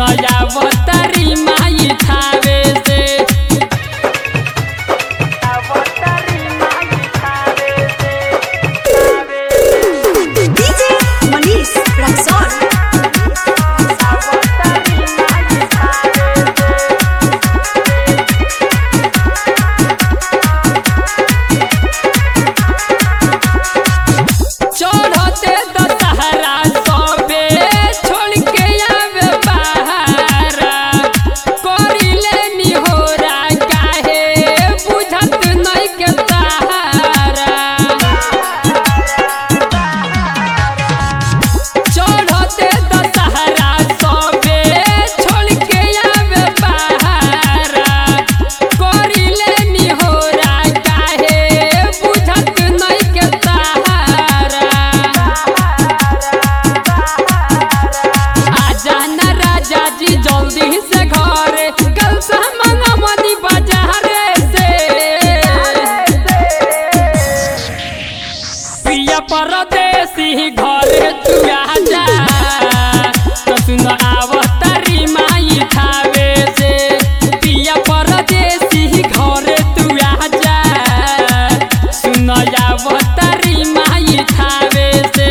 सुनया अवतारी माई थावे से DJ Manish Raxon. चढ़ते दशहरा सबे छोड़ के आवे बहारा करिले निहोरा काहे बुझत नहीं के सहारा चढ़ते दशहरा सबे छोड़ के आवे बहारा करिले निहोरा काहे बुझत नहीं के सहारा आजा ना राजा जी जल्दी से घरे कल सामना मनी बाजारे से प्रिय परदेसी घरे तू आजा तो सुन अवतारी माई थावे से प्रिय परदेसी घरे तू आजा सुन अवतारी माई थावे से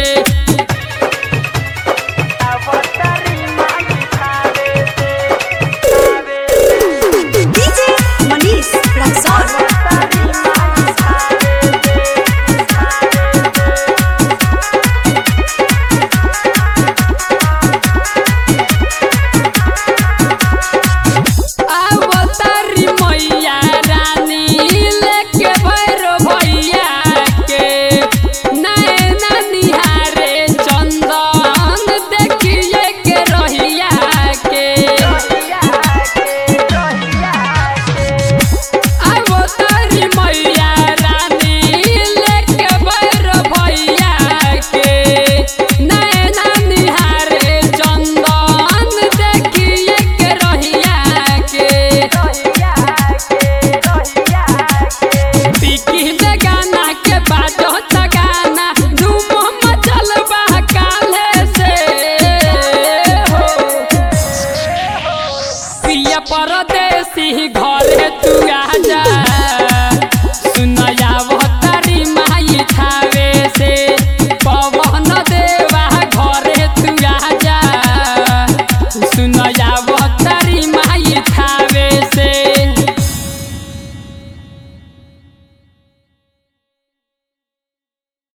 DJ Manish Raxon. अवतारी मैया रानी लेके भैरो भैया के नैना निहारे चंदन देखिए के रहिया के अवतारी मैया रानी लेके भैरो भैया के नैना निहारे चंदन देखिए के रहिया के पिकी में गाना के बाजो गाना धूम मचल बा काले से हो प्रिय परदेसी